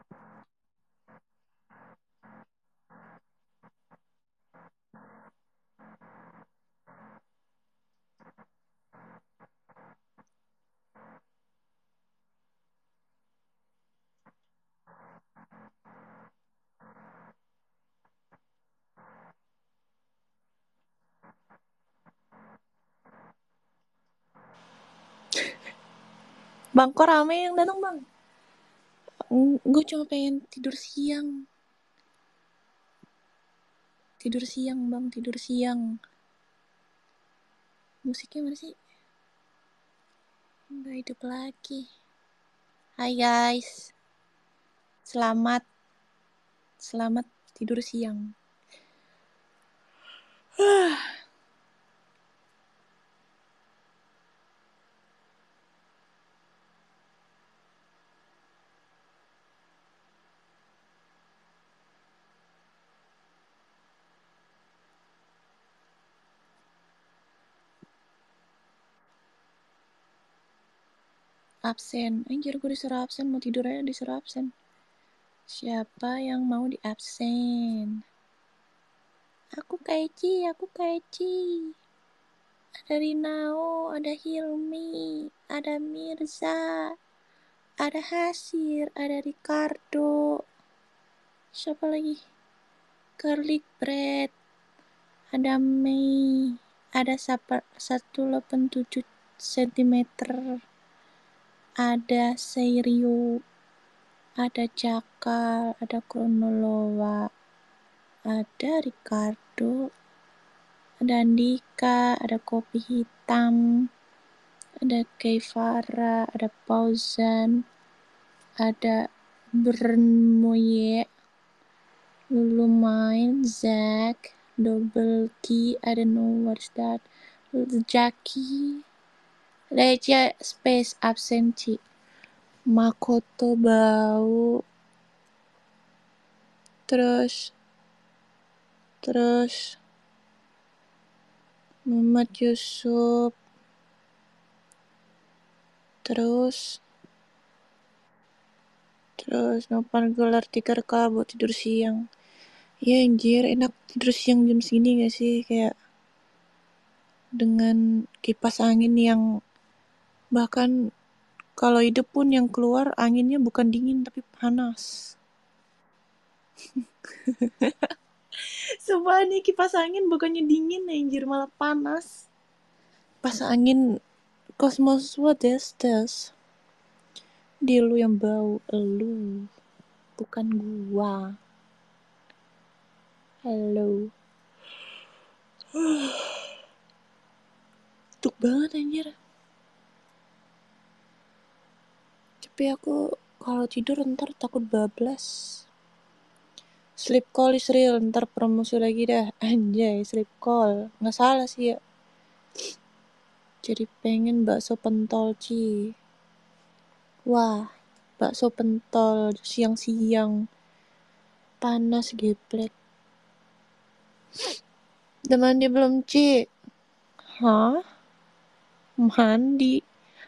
Bang, kok rame yang datang, Bang? Gue cuma pengen tidur siang. Tidur siang, Bang, tidur siang. Musiknya mana sih? Udah hidup lagi. Hai guys. Selamat tidur siang. Absen. Anjir, gue disuruh absen. Mau tidur aja disuruh absen. Siapa yang mau di absen? Aku Kaici. Ada Rinao, ada Hilmi, ada Mirza, ada Hasir, ada Ricardo. Siapa lagi? Garlic bread. Ada Mei. Ada 187 cm. Ada Seirio. Ada Jakal, ada Kronolowa, ada Ricardo, ada Andika, ada Kopi Hitam, ada Keivara, ada Pauzan, ada Brnmoye, Lulu Main, Zack, Double Key, I don't know what's that, Jackie, Leja Space Absentee, Makoto Bau, terus Muhammad Yusuf, terus Nopan gelar tikar buat tidur siang. Ya anjir, enak tidur siang jam segini gak sih? Kayak dengan kipas angin yang bahkan kalau hidup pun yang keluar anginnya bukan dingin tapi panas. Sumpah nih, kipas angin bukannya dingin anjir, malah panas. Kipas angin Cosmos, what is this? Dia lu yang bau, elu, bukan gua. Halo. Tuk banget anjir. Tapi aku kalau tidur ntar takut bablas. Sleep call is real, ntar promosi lagi dah. Anjay, sleep call. Nggak salah sih ya. Jadi pengen bakso pentol, Ci. Wah, bakso pentol siang-siang. Panas geblek. Udah mandi belum, Ci? Hah? Mandi?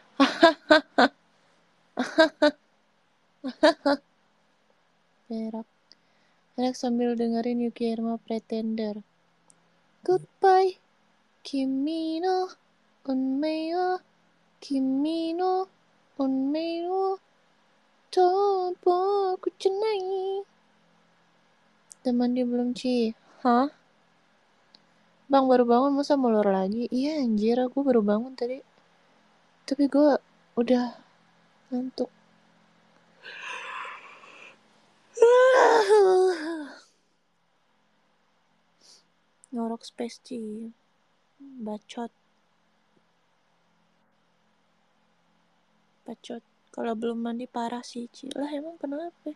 Perak. Perak sambil dengerin Yuki Herma Pretender. Goodbye, Kimi no unmei wa Kimi no unmei wo toboku janai. Udah mandi belum, Ci? Hah? Bang, baru bangun masa molor lagi? Iya anjir, aku baru bangun tadi. Tapi gue udah ngantuk. Ngorok space, Ci. Bacot. Kalau belum mandi parah sih, Ci. Lah emang kenapa?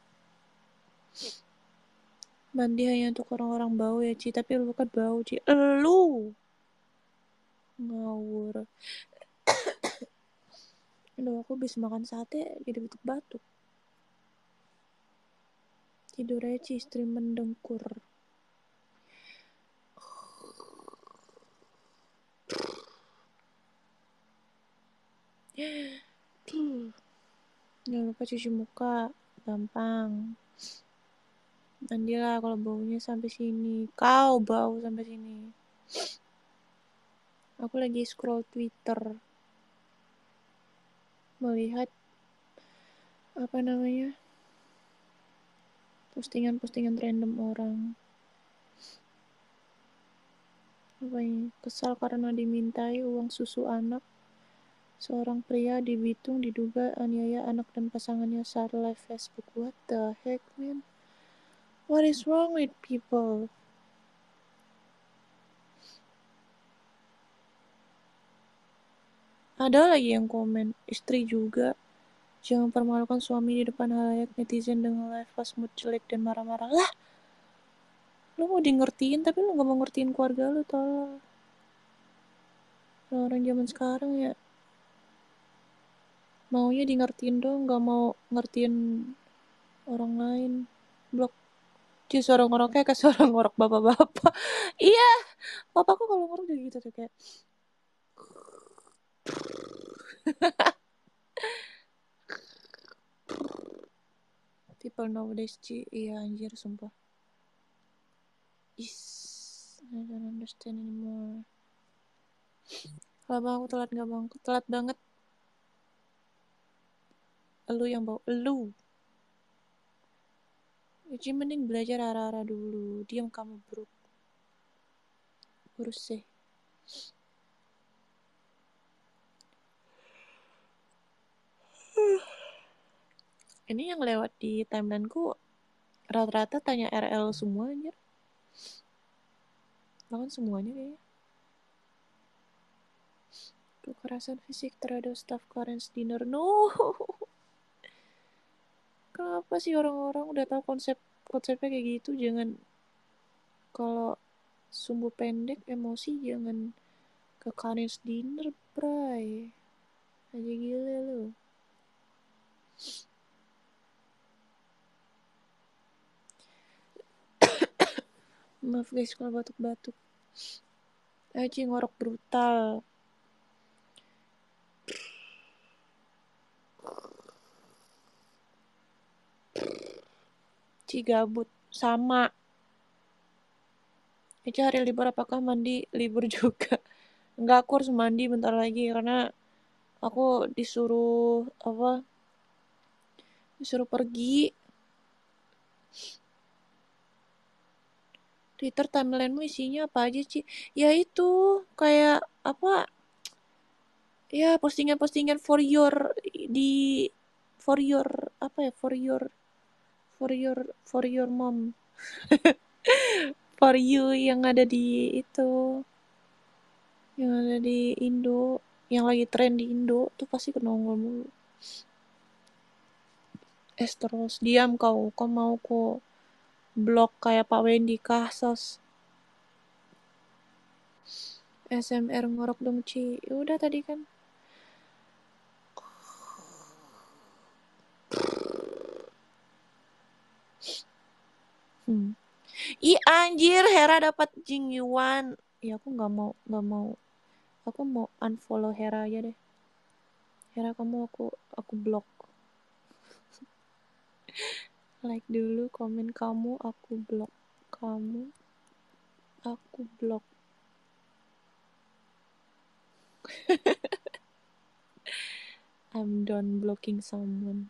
Mandi hanya untuk orang-orang bau ya, Ci. Tapi lu kan bau, Ci. Lu ngawur. Aduh, aku habis makan sate jadi batuk-batuk. Tidur aja, Ci, istri mendengkur. Jangan lupa cuci muka. gampang. Mandilah kalau baunya sampai sini. Kau bau sampai sini. Aku lagi scroll Twitter. Melihat apa namanya? Postingan-postingan random orang. Apa ini? Kesal karena dimintai uang susu anak. Seorang pria di Bitung diduga aniaya anak dan pasangannya saat live Facebook. What the heck, man? What is wrong with people? Ada lagi yang komen, istri juga. Jangan permalukan suami di depan halayak. Netizen dengan live pas mood jelek dan marah-marah. Lah, lu mau di ngertiin tapi lu gak mau ngertiin keluarga lu, tolong. Orang zaman sekarang ya maunya di ngertiin dong, gak mau ngertiin orang lain. Blok. Cuy, suara ngoroknya kayak suara ngorok bapak-bapak. Iya, papaku kalau ngorok juga gitu tuh kayak. People nowadays, Ci. Iya, anjir, sumpah. I don't understand anymore. Kalau bang aku telat gak bang? Telat banget. Elu yang bau. Elu. Uci mending belajar arah-arah dulu. Diam kamu bro. Urus sih. Ini yang lewat di timelineku rata-rata tanya RL semua anjir. Bahkan semuanya kayaknya. Kekerasan fisik terhadap staff Clarence Dinner. No. Kenapa sih orang-orang udah tahu konsepnya kayak gitu, jangan kalau sumbu pendek emosi jangan ke Clarence Dinner, bray. Aja gila lu. Maaf guys kalau batuk-batuk. Aji ngorok brutal. Ci gabut. Sama. Ica hari libur apakah mandi libur juga? Enggak, aku harus mandi bentar lagi karena aku disuruh pergi. Twitter timelinemu isinya apa aja, Ci? Ya itu, kayak apa? Ya, postingan-postingan di for your apa ya? For your mom. For you yang ada di itu. Yang ada di Indo, yang lagi tren di Indo tuh pasti kenongol mulu. Terus diam kau mau ku blok kayak Pak Wendy kah sos. SMR ngorok dong Ci. Udah tadi kan. Ih anjir, Hera dapat Jing Yuan. Ya aku nggak mau. Aku mau unfollow Hera aja deh. Hera kamu aku blok. Like dulu komen kamu, aku blok kamu. Aku blok. I'm done blocking someone.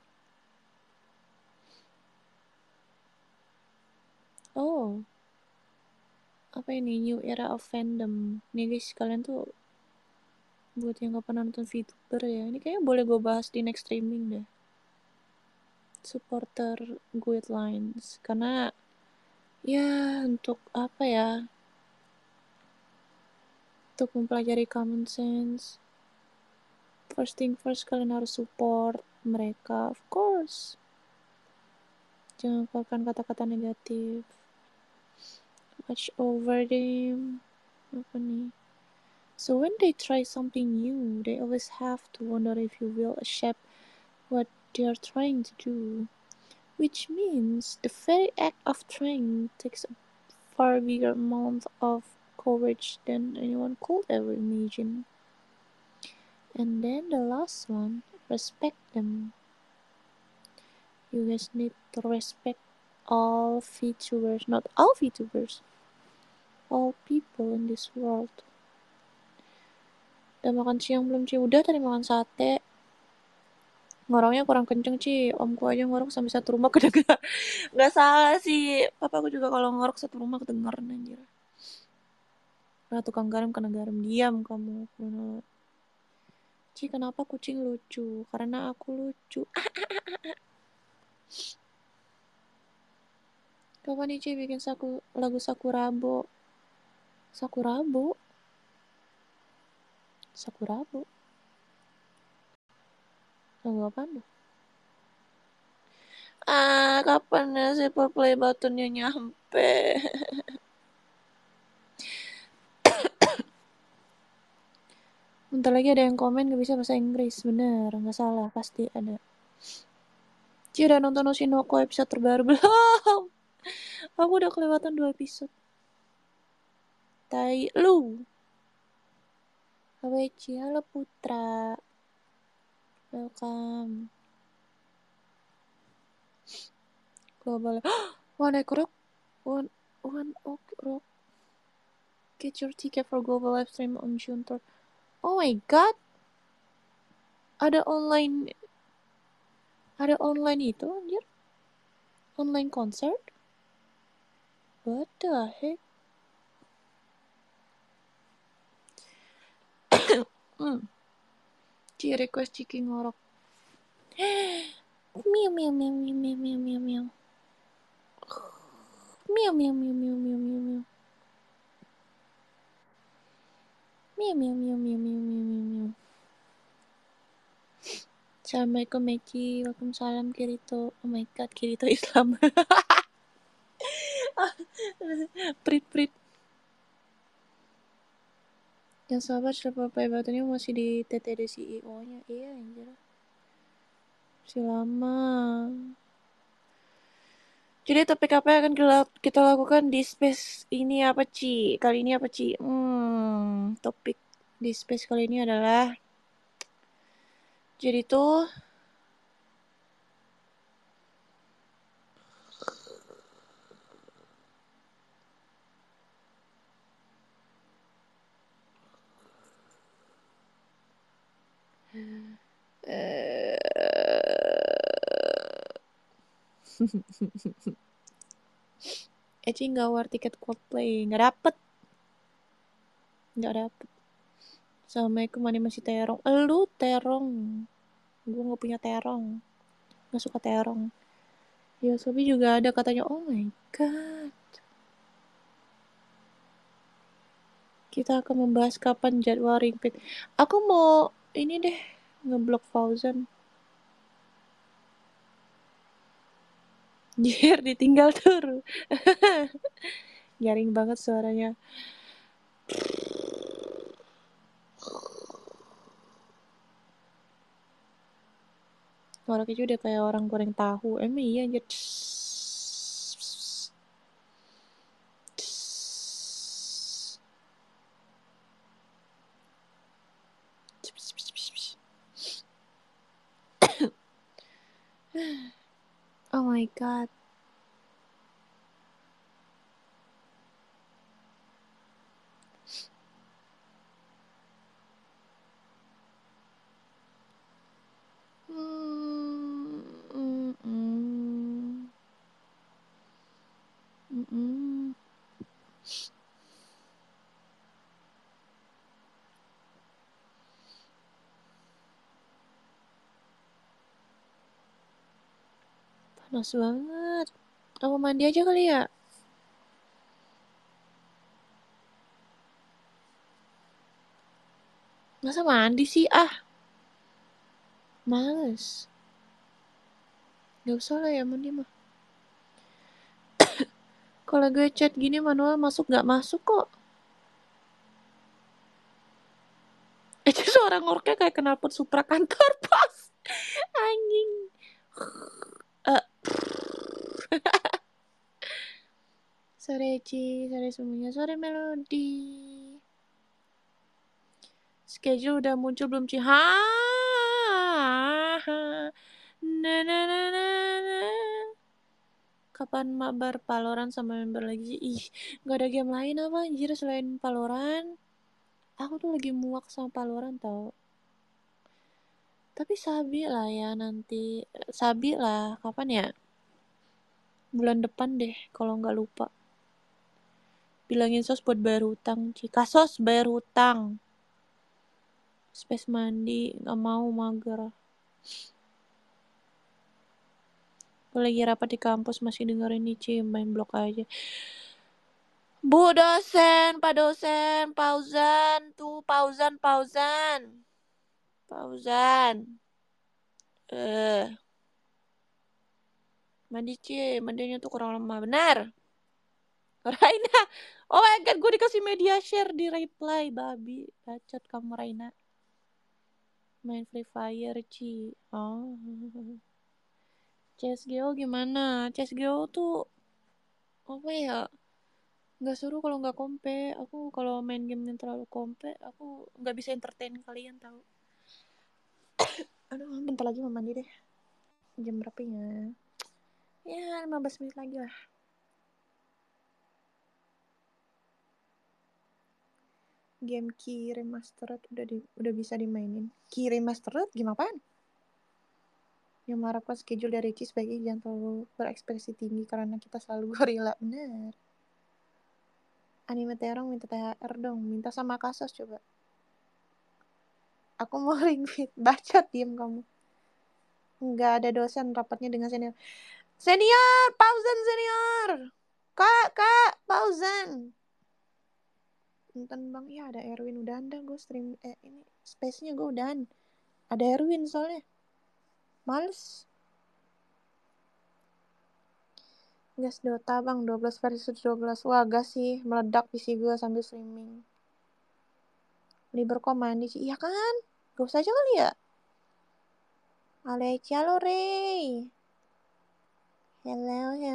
Oh, apa ini new era of fandom nih guys, kalian tuh buat yang gak pernah nonton VTuber ya, ini kayaknya boleh gue bahas di next streaming deh, supporter guidelines, karena ya untuk apa ya, untuk mempelajari common sense. First thing first, kalian harus support mereka, of course. Jangan keluarkan kata-kata negatif. Watch over them. Apa nih? So when they try something new, they always have to wonder if you will accept what they are trying to do. Which means the very act of trying takes a far bigger amount of courage than anyone could ever imagine. And then the last one, respect them. You guys need to respect all VTubers, not all VTubers, all people in this world. Udah makan siang belum, Ci? Udah, tadi makan sate. Ngoroknya kurang kenceng, Ci. Omku aja ngorok sampai satu rumah kedengeran. Nggak salah sih. Papaku juga kalau ngorok satu rumah kedengeran, anjir. Nah, tukang garam kena garam. Diam kamu. Ci, kenapa kucing lucu? Karena aku lucu. Kapan nih, Ci, bikin lagu Sakurabo? Sakurabo? Sakurabo? Lagu apaan tuh? Kapan ya si play buttonnya nyampe? Bentar lagi ada yang komen gak bisa bahasa Inggris. Bener, gak salah, pasti ada. Ci, udah nonton Oshinoko episode terbaru belum? Aku udah kelewatan 2 episode. Tai lu. Halo Ci, halo Putra. Welcome. Global. One Egg Rock. One Ok Rock. Get your ticket for global live stream on June 3rd. Oh my god. Ada online itu anjir. Online concert. What the heck? Ci, request Ciki ngorok. Miau miau miau miau miau miau miau miau. Miau miau miau miau miau miau miau. Miau miau miau miau miau miau miau miau. Assalamualaikum Meki. Waalaikumsalam Kirito. Oh my god, Kirito Islam. Prit. Yang sabar selama play buttonnya masih di TTD CEO-nya. Iya anjir. Masih lama. Jadi topik apa yang akan kita lakukan di space ini apa, Ci? Kali ini apa, Ci? Topik di space kali ini adalah jadi tuh Eci nggak war tiket Coldplay, nggak dapet. Assalamualaikum, mana masih terong. Lu terong, gue nggak punya terong, nggak suka terong. Ya Sobi juga ada katanya. Oh my god. Kita akan membahas kapan jadwal Ring Fit. Aku mau ini deh, ngeblok Fauzan. Biar ditinggal tur. Garing banget suaranya. Suara Keju udah kayak orang goreng tahu. Emang iya aja. Oh my god. Panas banget. Aku mandi aja kali ya? Masa mandi sih? Males. Gak usah lah ya mandi mah. Kalau gue chat gini manual masuk gak masuk kok. Itu suara ngoroknya kayak knalpot Supra kantor pos. Anjing. Sore Ci, sore semuanya, sore Melody. Schedule udah muncul belum Ci? Kapan mabar Valorant sama member lagi? Ih, gak ada game lain apa anjir selain Valorant. Aku tuh lagi muak sama Valorant tau. Tapi sabi lah ya nanti. Sabi lah, kapan ya? Bulan depan deh, kalau nggak lupa. Bilangin sos buat bayar hutang, Cika. Sos bayar hutang. Space mandi, nggak mau mager. Gue lagi rapat di kampus masih dengerin Nici main blok aja. Bu dosen, Pak dosen, Pauzan, tuh Pauzan. Pauzan. Mandi mandinya tuh kurang lemah, benar. Raina, oh my god, gue dikasih media share di reply, babi, bacot kamu Raina. Main Free Fire, Ci. Oh. CSGO gimana? CSGO tuh apa ya? Nggak seru kalau nggak kompe. Aku kalau main game yang terlalu kompe, aku nggak bisa entertain kalian tahu. Aduh, bentar lagi mau mandi deh. Jam berapa ya? Ya, 15 menit lagi lah. Game Key Remastered udah bisa dimainin. Key Remastered gimana apaan? Yang mengharapkan schedule dari Ricky sebagai jangan terlalu berekspresi tinggi karena kita selalu gorila. Bener. Anime Terong minta THR dong. Minta sama Kasos coba. Aku mau ring fit. Bacot, diem kamu. Nggak ada dosen rapatnya dengan senior. Senior! Pauzan senior! Kak! Pauzan! Nonton bang, ya ada Erwin. Udahan dah gue stream. Ini space-nya gue udahan. Ada Erwin soalnya. Males. Gas Dota bang, 12 versus 12. Wah gas sih, meledak PC gue sambil streaming. Liber kok mandi sih? Iya kan? Gak usah aja kali ya? Alecia lo Rey. Hello.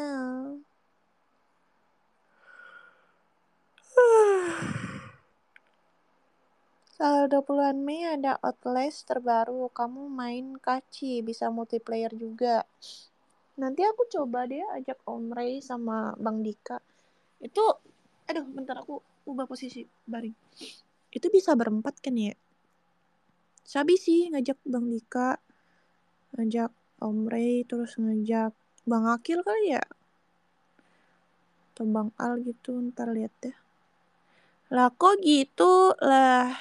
Tanggal 20-an Mei ada Outlast terbaru. Kamu main Kaci, bisa multiplayer juga. Nanti aku coba deh ajak Om Ray sama Bang Dika. Itu, aduh bentar aku ubah posisi baring. Itu bisa berempat kan ya? Sabi sih ngajak Bang Dika, ngajak Om Ray, terus ngajak Bang Akil kali ya? Atau Bang Al gitu, ntar lihat deh. Lah kok gitu? Lah.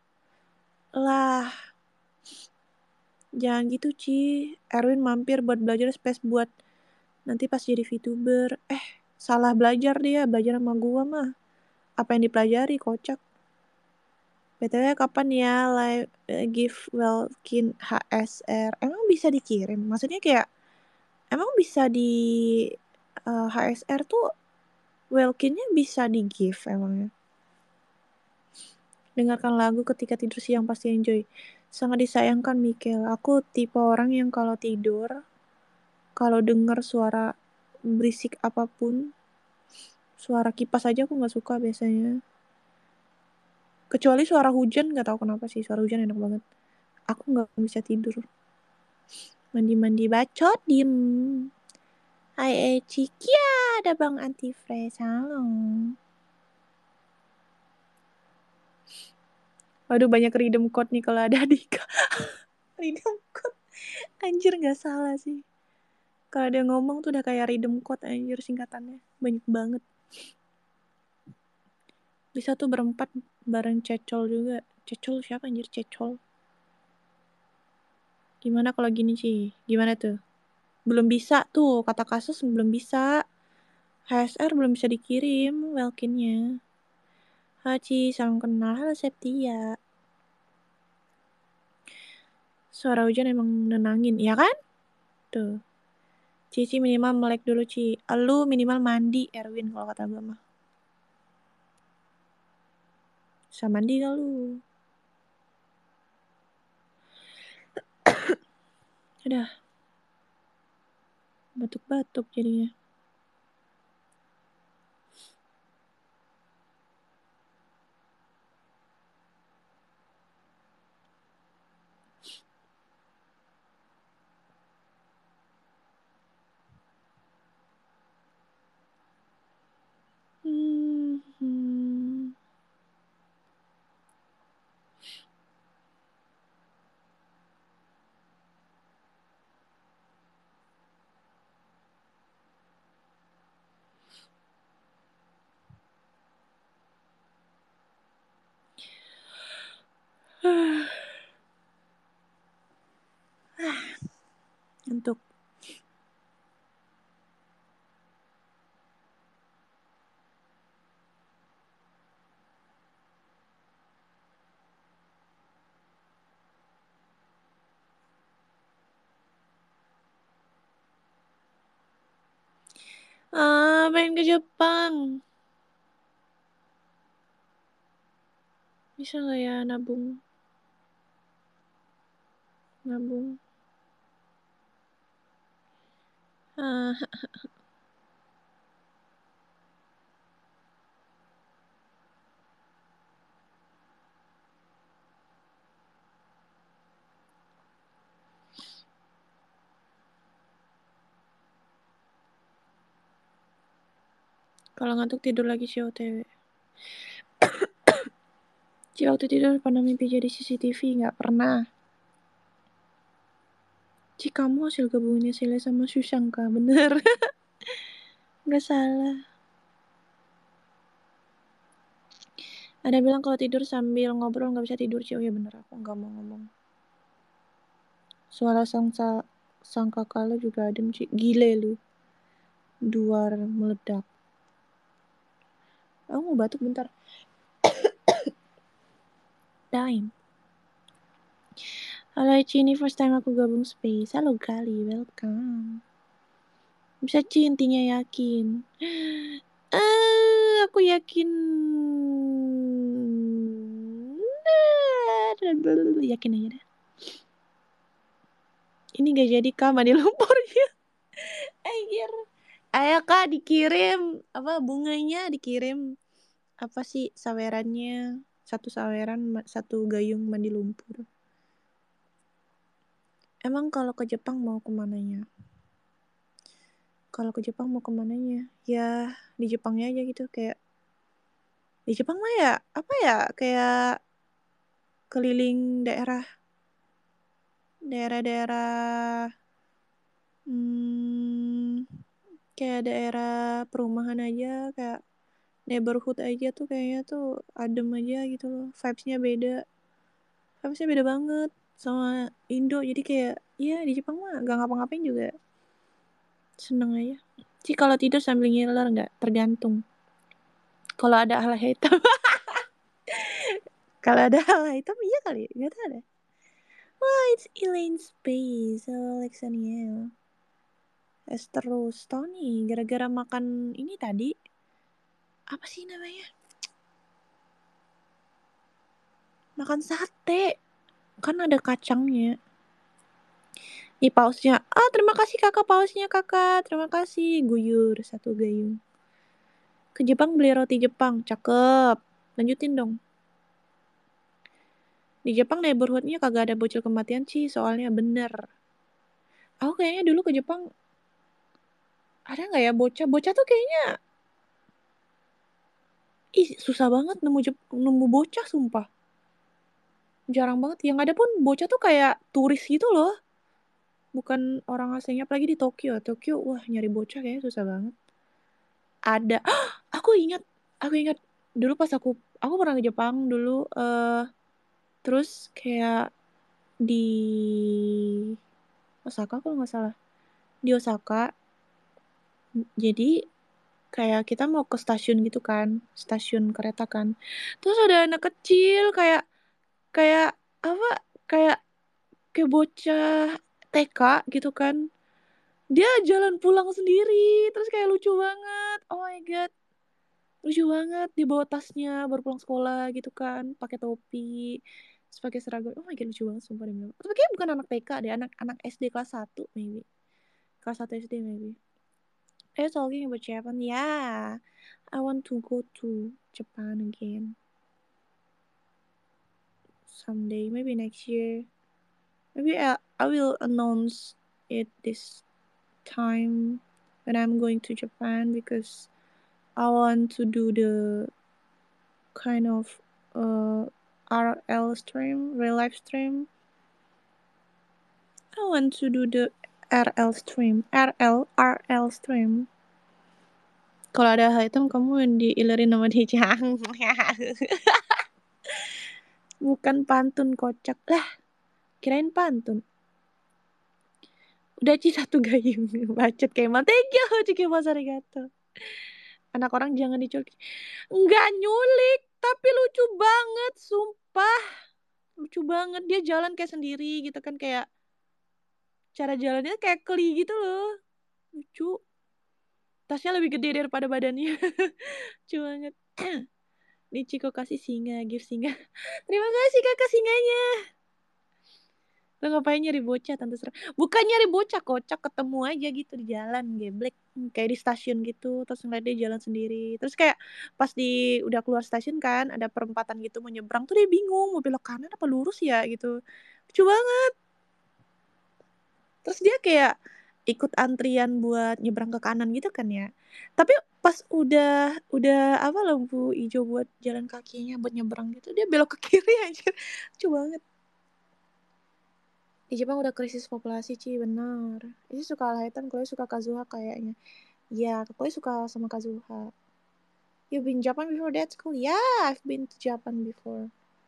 Jangan gitu, Ci. Erwin mampir buat belajar space buat nanti pas jadi VTuber. Salah belajar dia, belajar sama gua mah. Apa yang dipelajari, kocak. BTW kapan ya live give Welkin HSR? Emang bisa dikirim? Maksudnya kayak emang bisa di HSR tuh Welkinnya bisa di give emangnya? Dengarkan lagu ketika tidur siang pasti enjoy. Sangat disayangkan Mikel. Aku tipe orang yang kalau tidur, kalau dengar suara berisik apapun, suara kipas aja aku nggak suka biasanya. Kecuali suara hujan, nggak tahu kenapa sih, suara hujan enak banget. Aku nggak bisa tidur. Mandi bacot, diem. Hai Cikia, ada Bang Antifresh, halo. Waduh banyak redeem code nih kalau ada Dika. Redeem code, anjir nggak salah sih. Kalau dia ngomong tuh udah kayak redeem code anjir singkatannya. Banyak banget. Bisa tuh berempat bareng Cecol juga. Cecol siapa anjir Cecol? Gimana kalau gini sih? Gimana tuh? Belum bisa tuh, kata kasus belum bisa. HSR belum bisa dikirim Welkinnya. Haji, salam kenal. Halo Septia. Suara hujan emang nenangin, ya kan? Tuh. Cici minimal melek dulu, Ci. Lu minimal mandi, Erwin, kalau kata gue mah. Bisa mandi gak lu? Udah. Batuk-batuk jadinya. Untuk pengen ke Jepang. Bisa nggak ya nabung? Kalau ngantuk tidur lagi sih OTW. Ci waktu tidur pernah mimpi jadi CCTV? Nggak pernah. Ci kamu hasil gabungannya Sile sama Sushangka, bener. Nggak salah. Ada bilang kalau tidur sambil ngobrol nggak bisa tidur, Ci. Oh ya bener, aku nggak mau ngomong. Suara sangkakala juga adem, Ci. Gile lu. Duar meledak. Aku mau batuk bentar. Time. Halo Ci, ini first time aku gabung space. Halo Gali, welcome. Bisa Ci, intinya yakin. Aku yakin. Yakin aja deh. Ini gak jadi Kak, mandi lumpur ya. Anjir. Ayo Kak, dikirim apa bunganya, dikirim apa sih sawerannya, 1 saweran 1 gayung mandi lumpur. Emang kalau ke Jepang mau kemananya? Kalau ke Jepang mau kemananya? Ya di Jepangnya aja gitu, kayak di Jepang mah ya apa ya, kayak keliling daerah-daerah kayak daerah perumahan aja, kayak neighborhood aja tuh kayaknya tuh adem aja gitu loh. Vibes-nya beda banget sama Indo. Jadi kayak ya di Jepang mah gak ngapa-ngapain juga seneng aja sih. Kalau tidur sambil ngiler nggak, tergantung. Kalau ada hal hitam kalau ada hal hitam iya kali, nggak tahu deh. Wah, it's Elaine Space, Alexaniel. Terus Tony gara-gara makan ini tadi, apa sih namanya, makan sate kan ada kacangnya. Nih pausnya. Terima kasih kakak pausnya kakak. Terima kasih. Guyur 1 gayung. Ke Jepang beli roti Jepang. Cakep. Lanjutin dong. Di Jepang neighborhoodnya kagak ada bocil kematian sih. Soalnya bener. Aku kayaknya dulu ke Jepang ada nggak ya bocah? Bocah tuh kayaknya susah banget nemu bocah sumpah. Jarang banget. Yang ada pun bocah tuh kayak turis gitu loh. Bukan orang aslinya, apalagi di Tokyo. Tokyo wah nyari bocah kayaknya susah banget. Ada. Aku ingat dulu pas aku pernah ke Jepang dulu, terus kayak di Osaka kalau nggak salah. Di Osaka. Jadi kayak kita mau ke stasiun gitu kan, stasiun kereta kan. Terus ada anak kecil kayak apa? Kayak bocah TK gitu kan. Dia jalan pulang sendiri, terus kayak lucu banget. Oh my god. Lucu banget, dia bawa tasnya baru pulang sekolah gitu kan, pakai topi, terus pakai seragam. Oh my god, lucu banget sumpah demi Allah. Tapi kayaknya bukan anak TK deh, anak SD kelas 1 maybe. Kelas 1 SD maybe. Talking about Japan. Yeah, I want to go to Japan again. Someday, maybe next year. Maybe I will announce it this time when I'm going to Japan, because I want to do the kind of RL stream, real life stream. I want to do the RL stream. RL stream. Kalau ada hal hitam kamu yang diilerin sama dia. Bukan pantun, kocak. Lah, kirain pantun. Udah Ci satu gayung. Bacot Kemal. Thank you Ci Kemal Sarigato. Anak orang jangan diculik. Nggak nyulik, tapi lucu banget, sumpah. Lucu banget. Dia jalan kayak sendiri gitu kan, kayak cara jalannya kayak keli gitu loh. Lucu. Tasnya lebih gede daripada badannya. Lucu banget. Nichiko kasih singa, give singa. Terima kasih kakak singanya. Lo ngapain nyari bocah tante Sera? Bukan nyari bocah, kocak, ketemu aja gitu di jalan, geblek. Kayak di stasiun gitu, terus ngeliat dia jalan sendiri. Terus kayak pas udah keluar stasiun kan, ada perempatan gitu mau nyebrang tuh dia bingung mau belok kanan apa lurus ya gitu. Lucu banget. Terus dia kayak ikut antrian buat nyebrang ke kanan gitu kan ya. Tapi pas udah apa lampu hijau buat jalan kakinya buat nyebrang gitu, dia belok ke kiri aja. Lucu banget. Di Jepang udah krisis populasi, Ci, benar. Ini suka Alhaitan, Chloe suka Kazuha kayaknya. Iya, Chloe suka sama Kazuha. You've been Japan before? That's cool. Yeah, I've been to Japan before.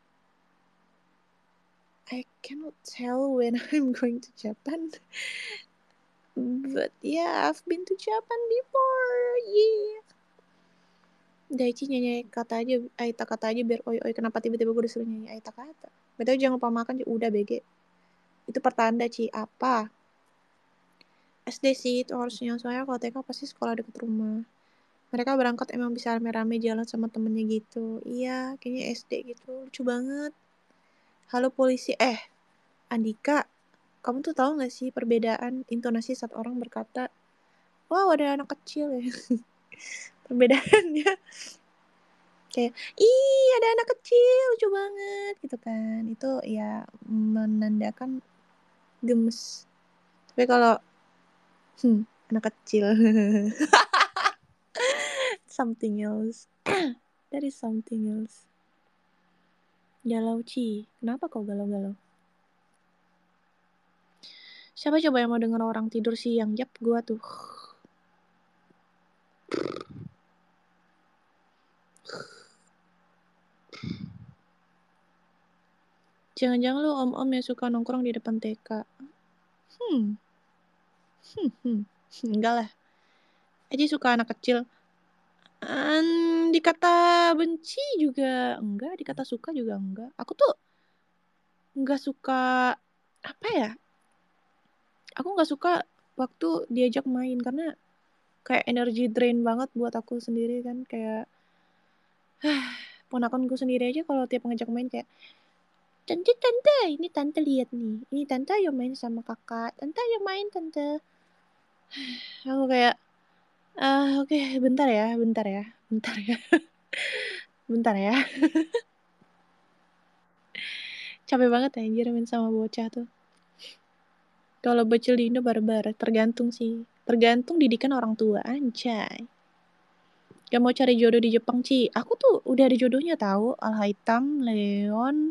I cannot tell when I'm going to Japan. But yeah, I've been to Japan before. Yeah. Daichi nyanyi kata aja, Aita kata aja biar oi-oi. Kenapa tiba-tiba gue disuruh nyanyi Aita kata? Betul, jangan lupa makan, udah BG. Itu pertanda, Ci. Apa? SD sih itu harusnya, soalnya kalau TK pasti sekolah deket rumah. Mereka berangkat emang bisa rame-rame jalan sama temennya gitu. Iya, kayaknya SD gitu. Lucu banget. Halo polisi. Andika, kamu tuh tahu gak sih perbedaan intonasi saat orang berkata, wow ada anak kecil ya. Perbedaannya kayak, ih ada anak kecil, lucu banget gitu kan. Itu ya menandakan gemes. Tapi kalau anak kecil something else. That is something else. Galau, Ci. Kenapa kau galau-galau? Siapa coba yang mau denger orang tidur siang? Yap, gua tuh. Jangan-jangan lu om-om yang suka nongkrong di depan TK. Enggak lah. Aji suka anak kecil. Dikata benci juga enggak, dikata suka juga enggak. Aku tuh enggak suka, apa ya? Aku enggak suka waktu diajak main karena kayak energy drain banget buat aku sendiri kan, kayak ponakanku sendiri aja kalau tiap ngajak main kayak, tante, ini tante lihat nih, ini tante ayo main sama kakak, tante ayo main tante. Aku kayak, oke, bentar ya, bentar ya. Capek banget ya anjir main sama bocah tuh. Kalau bocil di Indo barbar, tergantung sih. Tergantung didikan orang tua, anjay. Gak mau cari jodoh di Jepang, Ci. Aku tuh udah ada jodohnya tahu. Alhaitam, Leon,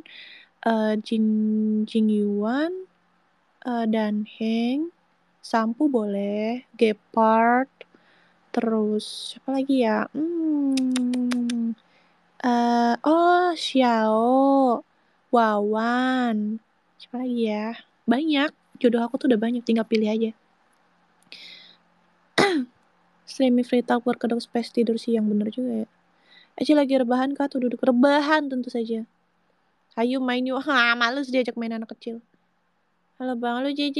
Jing Yuan, Dan Heng, Sampu boleh, Gepard, terus siapa lagi ya? Xiao, Wawan, siapa lagi ya? Banyak, jodoh aku tuh udah banyak, tinggal pilih aja. Semi free talk berkedok space tidur siang, bener juga ya. Aci lagi rebahan kah tuh duduk rebahan tentu saja. Ayo main yuk, males diajak main anak kecil. Halo bang, lu JJ.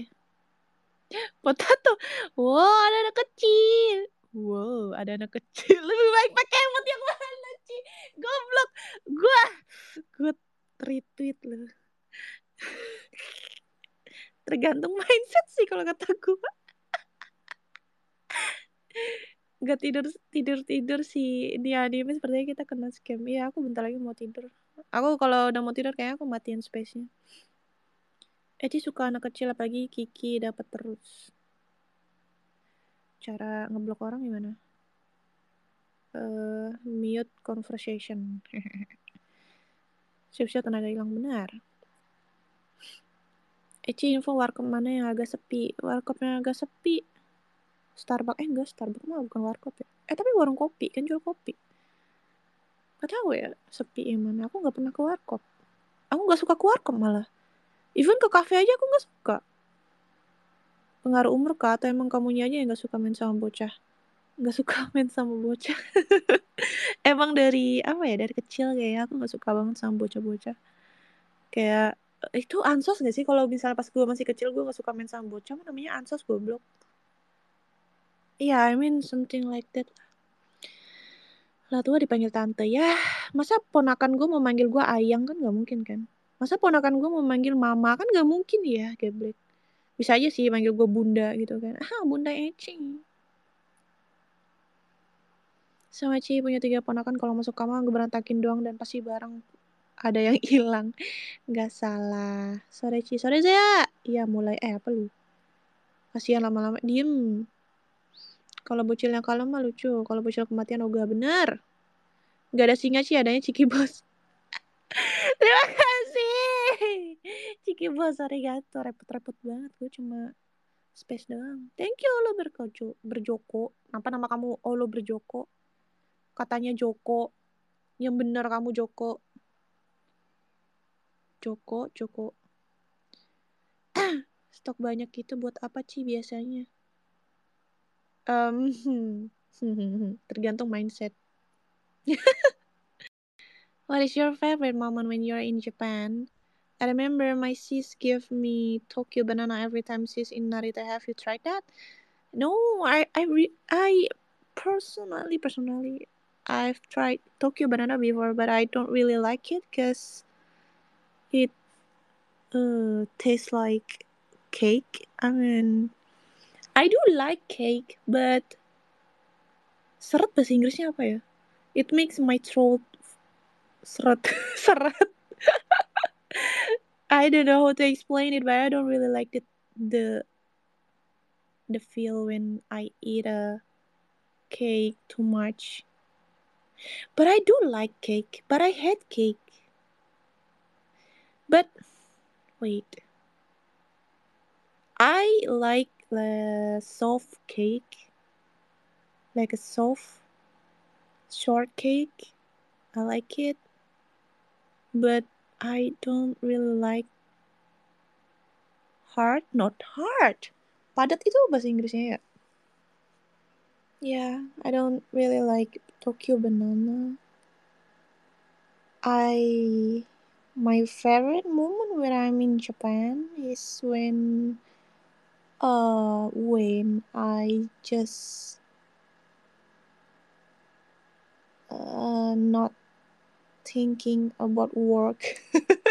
Potato, wow ada anak kecil. Wow ada anak kecil. Lebih baik pakai emot yang mana Ci? Goblok. Gue retweet loh. Tergantung mindset sih kalau kata gue. Gak tidur sih di anime sepertinya kita kena scam. Iya aku bentar lagi mau tidur. Aku kalau udah mau tidur kayaknya aku matiin space-nya. Eci suka anak kecil apalagi Kiki dapat terus. Cara ngeblok orang gimana? Mute conversation. Siap-siap tenaga hilang benar. Eci info warkop mana yang agak sepi? Warkop yang agak sepi. Starbucks enggak, Starbucks mah bukan warkop ya. Tapi warung kopi kan jual kopi. Gak tahu ya sepi yang mana. Aku nggak pernah ke warkop. Aku nggak suka keluar kok malah. Even ke kafe aja aku nggak suka. Pengaruh umur kah? Atau emang kamunya aja yang nggak suka main sama bocah? Nggak suka main sama bocah. Emang dari apa ya? Dari kecil kayaknya aku nggak suka banget sama bocah-bocah. Kayak itu ansos gak sih? Kalau misalnya pas gue masih kecil gue nggak suka main sama bocah, namanya ansos goblok. Iya, I mean something like that. Lah tua dipanggil tante ya. Masa ponakan gue mau manggil gue ayang kan nggak mungkin kan? Masa ponakan gue mau manggil mama kan nggak mungkin ya, geblek. Bisa aja sih manggil gue bunda gitu kan. Bunda Eci. Sama Ci punya 3 ponakan, kalau masuk kamar gue berantakin doang dan pasti barang ada yang hilang. Nggak salah. Sore Ci, sore Zea. Iya mulai, apa lu? Kasihan lama-lama, diem. Kalau bocilnya kalem mah lucu, kalau bocil kematian ogah bener. Nggak ada singa Ci, adanya Ciki Bos. Terima kasih. Ciki Bos, arigato. Repot-repot banget, gue cuma space doang. Thank you lo berjoko. Apa nama kamu? Lo berjoko. Katanya Joko. Yang bener kamu Joko. Joko. Stok banyak itu buat apa Ci biasanya? Tergantung mindset. What is your favorite moment when you're in Japan? I remember my sis give me Tokyo banana every time she's in Narita. Have you tried that? No, I personally, I've tried Tokyo banana before, but I don't really like it because it tastes like cake. I mean, I do like cake, but seret bahasa Inggrisnya apa ya? It makes my throat seret. I don't know how to explain it, but I don't really like the feel when I eat a cake too much. But I do like cake, but I hate cake. But wait, I like the soft cake, like a soft shortcake. I like it, but I don't really like hard, not hard. Padat itu bahasa Inggrisnya ya? Yeah, I don't really like Tokyo banana. My favorite moment when I'm in Japan is when I just not thinking about work.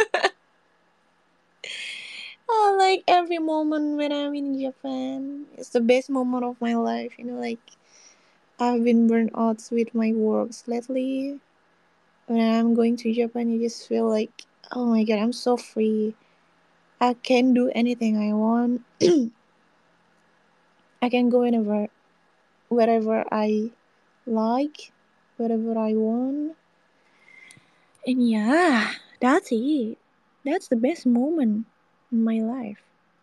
Like every moment when I'm in Japan, it's the best moment of my life. Like I've been burnt out with my works lately. When I'm going to Japan, you just feel like, oh my god, I'm so free. I can do anything I want. I can go wherever I like, wherever I want. And yeah, that's it. That's the best moment in my life.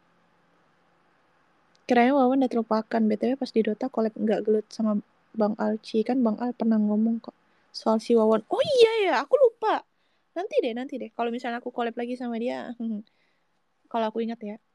Kirain Wawan udah terlupakan. BTW pas di Dota collab nggak gelut sama Bang Alci. Kan Bang Al pernah ngomong kok soal si Wawan. Oh iya ya, aku lupa. Nanti deh. Kalau misalnya aku collab lagi sama dia. Kalau aku ingat ya.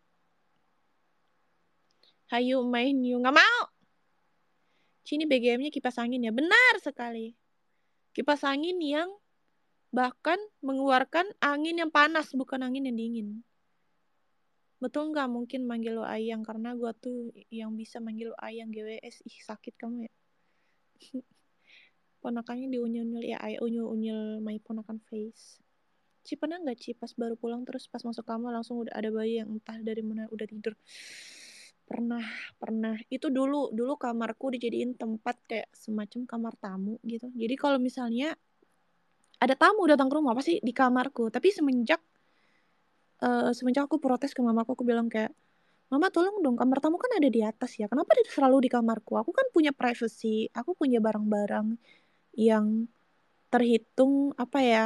Hayu main New. Nggak mau. Sini BGM-nya kipas angin ya. Benar sekali. Kipas angin yang bahkan mengeluarkan angin yang panas, bukan angin yang dingin. Betul nggak mungkin manggil lo ayang, karena gue tuh yang bisa manggil lo ayang GWS. Ih, sakit kamu ya. Ponakannya diunyil-unyil ya, unyil-unyil my ponakan face. Ci pernah nggak Ci pas baru pulang terus pas masuk kamar langsung udah ada bayi yang entah dari mana udah tidur? Pernah. Itu dulu kamarku dijadiin tempat kayak semacam kamar tamu gitu. Jadi kalau misalnya ada tamu datang ke rumah pasti di kamarku. Tapi semenjak aku protes ke mamaku, aku bilang kayak, Mama tolong dong, kamar tamu kan ada di atas ya. Kenapa dia selalu di kamarku? Aku kan punya privacy, aku punya barang-barang yang terhitung apa ya,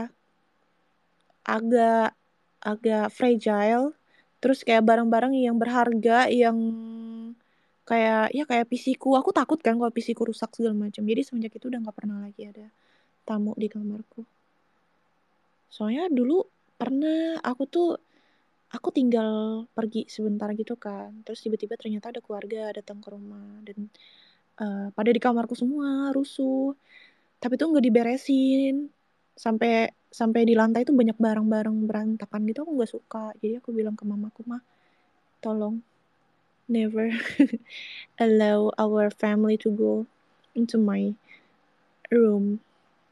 agak fragile. Terus kayak barang-barang yang berharga, yang kayak PC-ku. Aku takut kan kalau PC-ku rusak segala macam. Jadi semenjak itu udah nggak pernah lagi ada tamu di kamarku. Soalnya dulu Pernah, aku tinggal pergi sebentar gitu kan, terus tiba-tiba ternyata ada keluarga datang ke rumah dan, pada di kamarku semua, rusuh, tapi tuh nggak diberesin, sampai sampai di lantai tuh banyak barang-barang berantakan gitu, aku nggak suka. Jadi aku bilang ke mamaku, "Ma, tolong never allow our family to go into my room."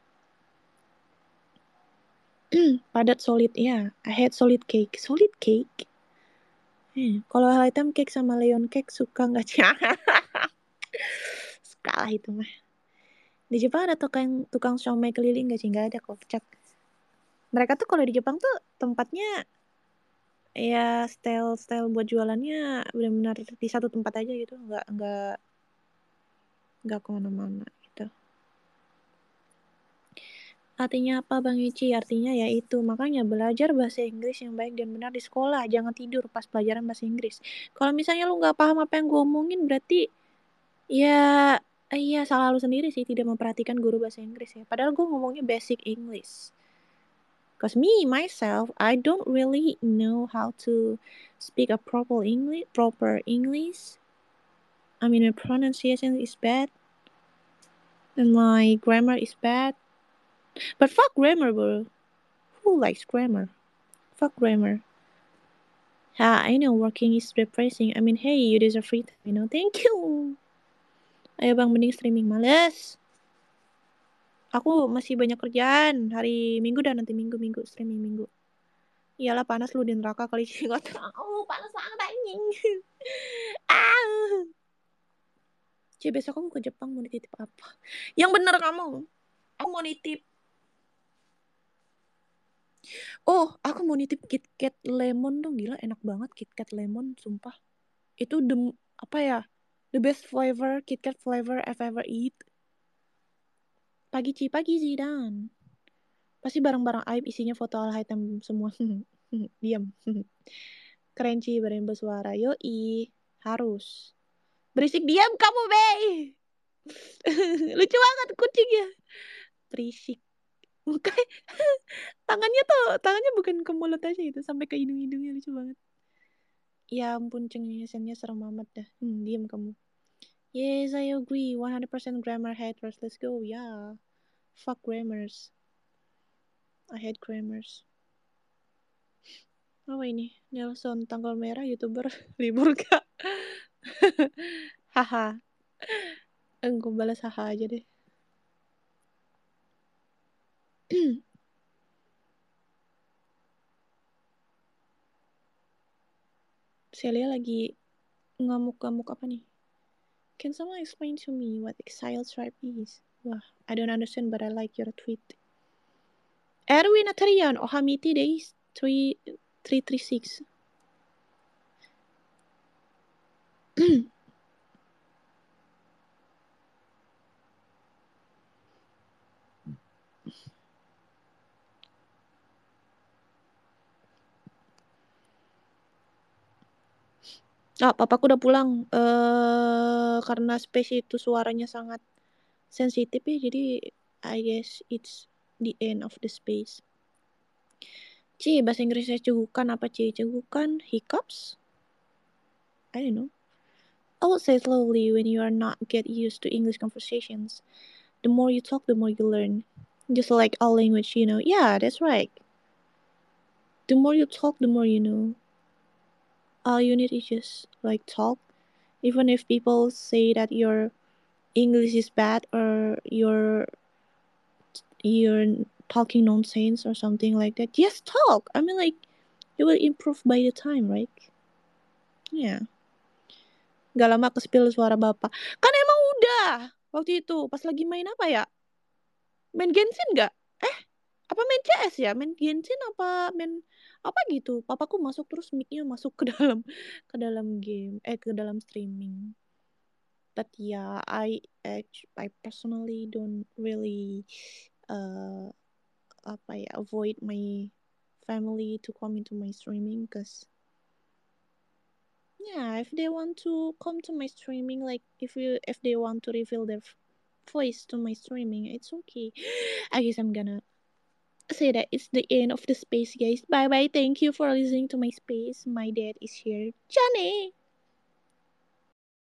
Padat, solid, yeah, I hate solid cake. Solid cake? Kalau hitam cake sama Leon cake suka nggak sih? Suka lah itu mah. Di Jepang ada tukang siomay keliling nggak sih? Nggak ada kok, Cak. Mereka tuh kalau di Jepang tuh tempatnya ya style buat jualannya benar-benar di satu tempat aja gitu, nggak kemana-mana gitu. Artinya apa Bang Ici? Artinya ya itu, makanya belajar bahasa Inggris yang baik dan benar di sekolah, jangan tidur pas pelajaran bahasa Inggris. Kalau misalnya lu nggak paham apa yang gue omongin, berarti ya iya salah lu sendiri sih tidak memperhatikan guru bahasa Inggris ya. Padahal gue ngomongnya basic English. Cause me myself, I don't really know how to speak a proper English. I mean, my pronunciation is bad and my grammar is bad. But fuck grammar, bro. Who likes grammar? Fuck grammar. I know working is depressing. I mean, hey, you deserve free time, you know. Thank you. Ayo bang, mending streaming. Males. Aku masih banyak kerjaan. Hari Minggu dan nanti Minggu streaming Minggu. Iyalah panas lu di neraka kali sih. Gak tau, panas banget anjing. Ah. Cie, besok kamu ke Jepang mau nitip apa? Yang bener kamu. Aku mau nitip. Oh, aku mau nitip KitKat Lemon dong. Gila, enak banget KitKat Lemon, sumpah. Itu apa ya? The best flavor, KitKat flavor I've ever eat. Pagi sih dan. Pasti barang-barang aib isinya foto al hitam semua. Diam. Crunchy berani bersuara. Yoi. Harus. Berisik diam kamu, Bey. Lucu banget kucing ya. Berisik. Tangannya bukan ke mulut aja gitu, sampai ke hidung-hidungnya, lucu banget. Ya ampun, cengengesannya serem amat dah. Diam kamu. Yes, I agree. 100% grammar haters. Let's go. Yeah. Fuck grammars. I hate grammars. Apa ini? Nelson, tanggal merah YouTuber libur kak? Haha. Gue balas haha aja deh. Celia lagi ngamuk-ngamuk apa nih? Can someone explain to me what exile tribe is? Wah, I don't understand but I like your tweet. Erwin Atarian, Ohamiti Days 336. Papaku udah pulang. Karena space itu suaranya sangat sensitif ya, jadi I guess it's the end of the space. Bahasa Inggrisnya cegukan apa Cegukan? Hiccups? I don't know. I would say slowly when you are not get used to English conversations. The more you talk, the more you learn. Just like all language, you know. Yeah, that's right. The more you talk, the more you know. All you need is just like talk. Even if people say that your English is bad or you're talking nonsense or something like that, just talk. I mean, like, you will improve by the time, right? Yeah. Gak lama ke spill suara bapak. Kan emang udah waktu itu pas lagi main apa ya? Main Genshin gak? Apa main CS ya? Main Genshin apa main apa gitu? Papaku masuk terus mic-nya masuk ke dalam game, ke dalam streaming. But yeah, I personally don't really avoid my family to come into my streaming, because yeah, if they want to come to my streaming, like if they want to reveal their voice to my streaming, it's okay. I guess I'm gonna say that it's the end of the space, guys. Bye bye. Thank you for listening to my space. My dad is here. Johnny!